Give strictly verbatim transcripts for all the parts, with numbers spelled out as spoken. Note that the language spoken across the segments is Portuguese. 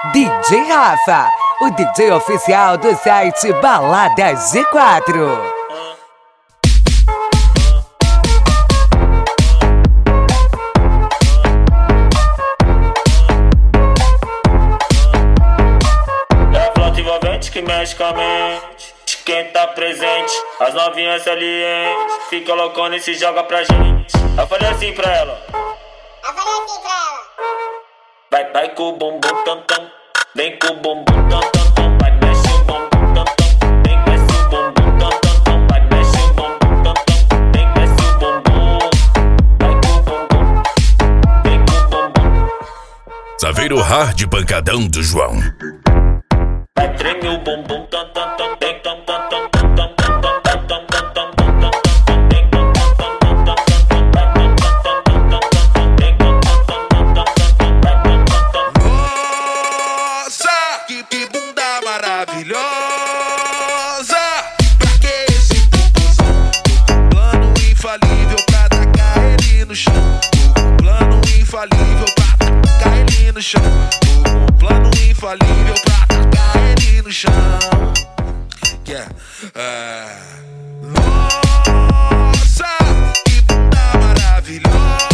D J Rafa, o D J oficial do site Balada G quatro. É flauta envolvente que mexe com a mente de quem tá presente. As novinhas salientes fica loucona e se joga pra gente. Eu falei assim pra ela, Eu falei assim pra ela. vai, vai com o bumbum tam tam, vem com o bumbum tam tam tam, vai mexe o bumbum tam tam, vem mexe o bumbum tam tam tam, vai mexe o bumbum tam tam, vem mexe o bumbum, vai com o bumbum, vem com o bumbum. Saveiro hard pancadão do João. Vai treme o bumbum tam tam tam, vem tam tam tam tam tam tam tam tam tam tam tam tam tam, vem tam tam tam tam tam tam, vai tam tam tam tam tam tam, vem tam tam tam tam tam tam, vai tam tam tam. Nossa, que, que bunda maravilhosa. Pra que esse popozão? Tô com um plano infalível pra tacar ele no chão. Tô com um plano infalível pra tacar ele no chão. Tô com um plano infalível pra tacar ele no chão. Yeah. É. Nossa, que bunda maravilhosa.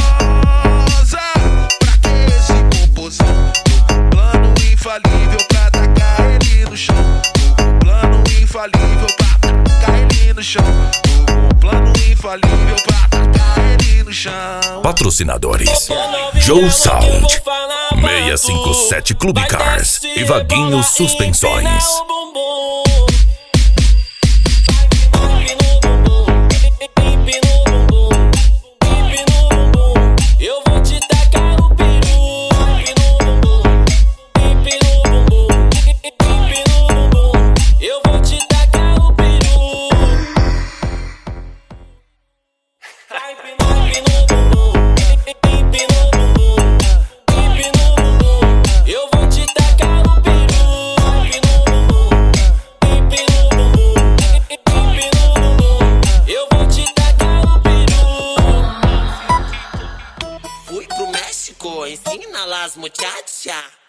Pra que esse popozão? Tô com um plano infalível pra tacar ele no chão. Tô com um plano infalível pra tacar ele no chão. Tô com um plano infalível pra tacar ele no chão. Patrocinadores: Joe Sound, seiscentos e cinquenta e sete Clube Cars e Vaguinho Suspensões. Eu vou te tacar o peru. Eu vou te tacar o peru. Eu vou te tacar o peru. Eu vou te tacar o peru. Fui pro México, ensina las muchachas.